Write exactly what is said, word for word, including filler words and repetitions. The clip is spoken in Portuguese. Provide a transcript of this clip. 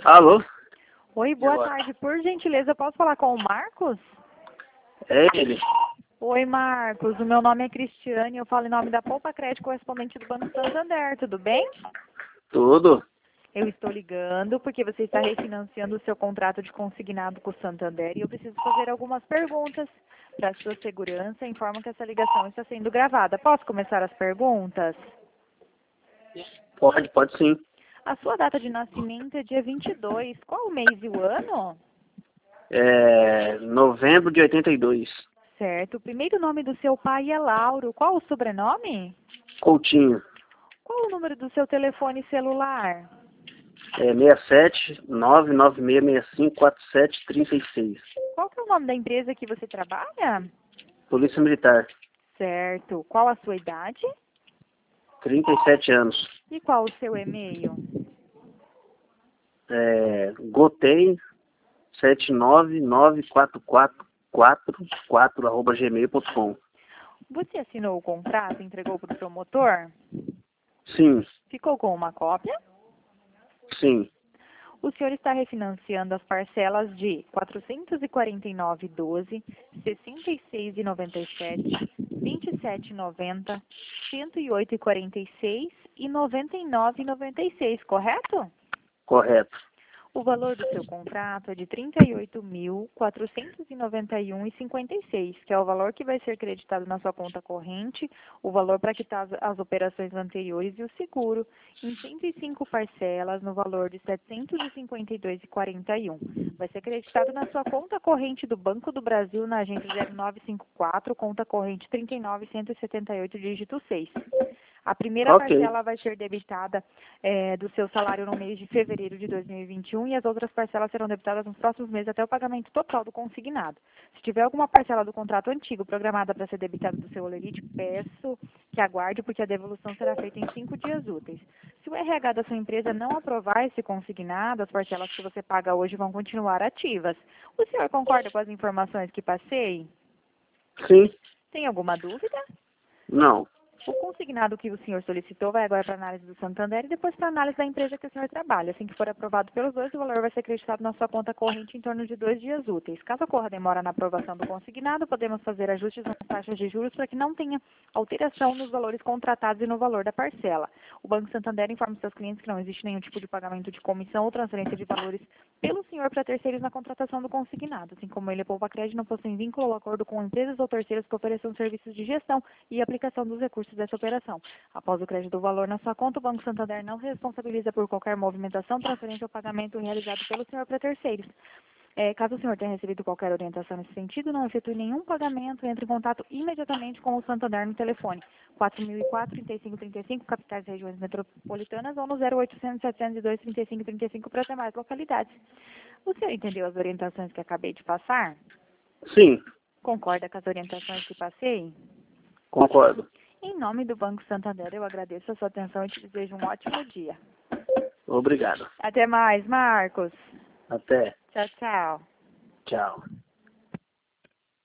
Alô? Oi, boa tarde. Por gentileza, posso falar com o Marcos? É ele. Oi, Marcos. O meu nome é Cristiane. Eu falo em nome da Poupa Crédito, correspondente do Banco Santander. Tudo bem? Tudo? Eu estou ligando porque você está refinanciando o seu contrato de consignado com o Santander e eu preciso fazer algumas perguntas para sua segurança. Informo que essa ligação está sendo gravada. Posso começar as perguntas? Pode, pode sim. A sua data de nascimento é dia vinte e dois. Qual o mês e o ano? É novembro de oitenta e dois. Certo. O primeiro nome do seu pai é Lauro. Qual o sobrenome? Coutinho. Qual o número do seu telefone celular? É seis sete nove nove seis seis cinco quatro sete três seis. Qual que é o nome da empresa que você trabalha? Polícia Militar. Certo. Qual a sua idade? trinta e sete anos. E qual o seu e-mail? É, Gotei sete nove nove quatro quatro quatro quatro arroba gmail ponto com. Você assinou o contrato e entregou para o promotor? Sim, Ficou com uma cópia? sim. O senhor está refinanciando as parcelas de quatrocentos e quarenta e nove reais e doze centavos, sessenta e seis reais e noventa e sete centavos, vinte e sete reais e noventa centavos, cento e oito reais e quarenta e seis centavos e noventa e nove reais e noventa e seis centavos, correto? Correto. O valor do seu contrato é de trinta e oito mil, quatrocentos e noventa e um reais e cinquenta e seis centavos, que é o valor que vai ser creditado na sua conta corrente, o valor para quitar as, as operações anteriores e o seguro, em cento e cinco parcelas, no valor de setecentos e cinquenta e dois reais e quarenta e um centavos. Vai ser creditado na sua conta corrente do Banco do Brasil, na agência zero nove cinco quatro, conta corrente trinta e nove cento e setenta e oito, dígito seis. A primeira Ok. parcela vai ser debitada é, do seu salário no mês de fevereiro de dois mil e vinte e um e as outras parcelas serão debitadas nos próximos meses até o pagamento total do consignado. Se tiver alguma parcela do contrato antigo programada para ser debitada do seu holerite, peço que aguarde, porque a devolução será feita em cinco dias úteis. Se o R H da sua empresa não aprovar esse consignado, as parcelas que você paga hoje vão continuar ativas. O senhor concorda com as informações que passei? Sim. Tem alguma dúvida? Não. O consignado que o senhor solicitou vai agora para a análise do Santander e depois para a análise da empresa que o senhor trabalha. Assim que for aprovado pelos dois, o valor vai ser acreditado na sua conta corrente em torno de dois dias úteis. Caso ocorra demora na aprovação do consignado, podemos fazer ajustes nas taxas de juros para que não tenha alteração nos valores contratados e no valor da parcela. O Banco Santander informa seus clientes que não existe nenhum tipo de pagamento de comissão ou transferência de valores pelo senhor para terceiros na contratação do consignado. Assim como ele, a Poupa Crédito, não possui vínculo ou acordo com empresas ou terceiros que ofereçam serviços de gestão e aplicação dos recursos dessa operação. Após o crédito do valor na sua conta, o Banco Santander não se responsabiliza por qualquer movimentação, transferência ou pagamento realizado pelo senhor para terceiros. É, caso o senhor tenha recebido qualquer orientação nesse sentido, não efetue nenhum pagamento, entre em contato imediatamente com o Santander no telefone quatro mil e quatro, trinta e cinco trinta e cinco, capitais e regiões metropolitanas, ou no zero oitocentos, setecentos e dois, trinta e cinco trinta e cinco para demais localidades. O senhor entendeu as orientações que acabei de passar? Sim, Concorda com as orientações que passei? concordo. Em nome do Banco Santander, eu agradeço a sua atenção e te desejo um ótimo dia. Obrigado. Até mais, Marcos. Até. Tchau, tchau. Tchau.